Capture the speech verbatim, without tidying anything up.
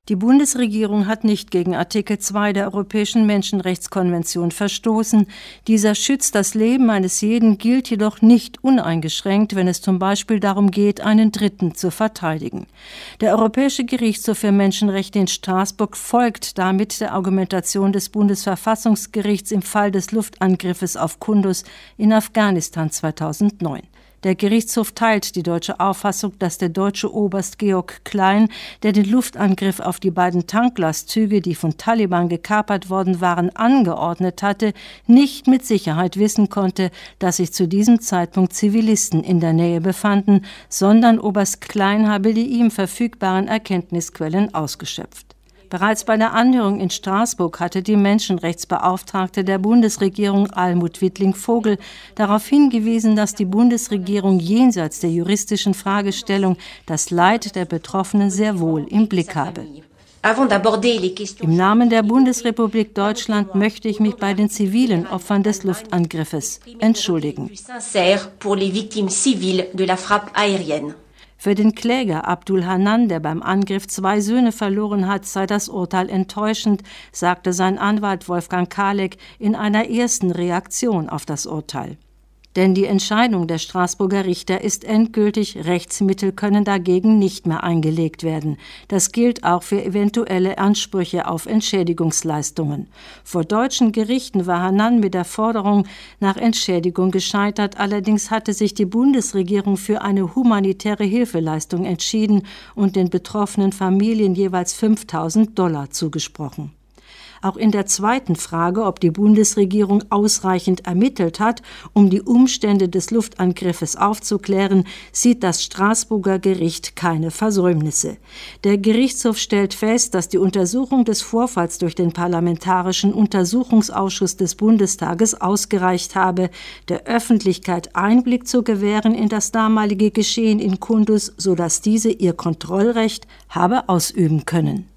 Die Bundesregierung hat nicht gegen Artikel zwei der Europäischen Menschenrechtskonvention verstoßen. Dieser schützt das Leben eines jeden, gilt jedoch nicht uneingeschränkt, wenn es zum Beispiel darum geht, einen Dritten zu verteidigen. Der Europäische Gerichtshof für Menschenrechte in Straßburg folgt damit der Argumentation des Bundesverfassungsgerichts im Fall des Luftangriffes auf Kunduz in Afghanistan zweitausendneun. Der Gerichtshof teilt die deutsche Auffassung, dass der deutsche Oberst Georg Klein, der den Luftangriff auf die beiden Tanklastzüge, die von Taliban gekapert worden waren, angeordnet hatte, nicht mit Sicherheit wissen konnte, dass sich zu diesem Zeitpunkt Zivilisten in der Nähe befanden, sondern Oberst Klein habe die ihm verfügbaren Erkenntnisquellen ausgeschöpft. Bereits bei der Anhörung in Straßburg hatte die Menschenrechtsbeauftragte der Bundesregierung Almuth Wittling-Vogel darauf hingewiesen, dass die Bundesregierung jenseits der juristischen Fragestellung das Leid der Betroffenen sehr wohl im Blick habe. Im Namen der Bundesrepublik Deutschland möchte ich mich bei den zivilen Opfern des Luftangriffes entschuldigen. Für den Kläger Abdul Hanan, der beim Angriff zwei Söhne verloren hat, sei das Urteil enttäuschend, sagte sein Anwalt Wolfgang Kalek in einer ersten Reaktion auf das Urteil. Denn die Entscheidung der Straßburger Richter ist endgültig, Rechtsmittel können dagegen nicht mehr eingelegt werden. Das gilt auch für eventuelle Ansprüche auf Entschädigungsleistungen. Vor deutschen Gerichten war Hanan mit der Forderung nach Entschädigung gescheitert, allerdings hatte sich die Bundesregierung für eine humanitäre Hilfeleistung entschieden und den betroffenen Familien jeweils fünftausend Dollar zugesprochen. Auch in der zweiten Frage, ob die Bundesregierung ausreichend ermittelt hat, um die Umstände des Luftangriffes aufzuklären, sieht das Straßburger Gericht keine Versäumnisse. Der Gerichtshof stellt fest, dass die Untersuchung des Vorfalls durch den Parlamentarischen Untersuchungsausschuss des Bundestages ausgereicht habe, der Öffentlichkeit Einblick zu gewähren in das damalige Geschehen in Kunduz, sodass diese ihr Kontrollrecht habe ausüben können.